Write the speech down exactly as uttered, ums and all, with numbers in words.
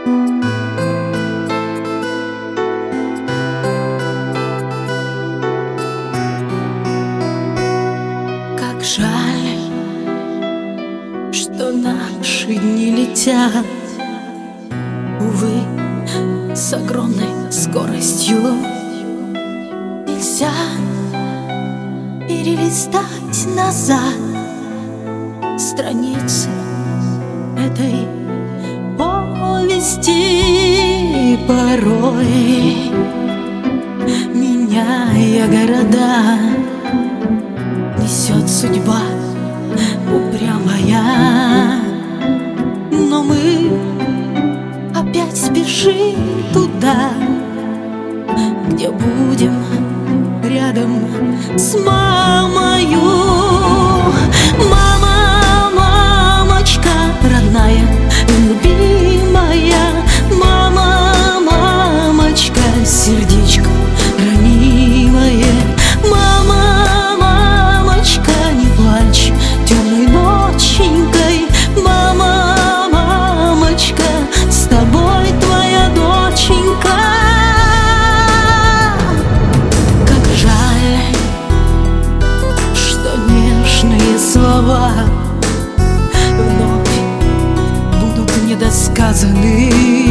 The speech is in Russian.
Как жаль, что наши дни летят, увы, с огромной скоростью. Нельзя перелистать назад страницы этой повести. Порой, меняя города, несет судьба упрямая, но мы опять спешим туда, где будем рядом с мамою. Мама, мамочка родная, любимая, мама, мамочка, сердечко ранимое. Мама, мамочка, не плачь темной ноченькой. Мама, мамочка, с тобой твоя доченька. Как жаль, что нежные слова вновь будут недосказаны.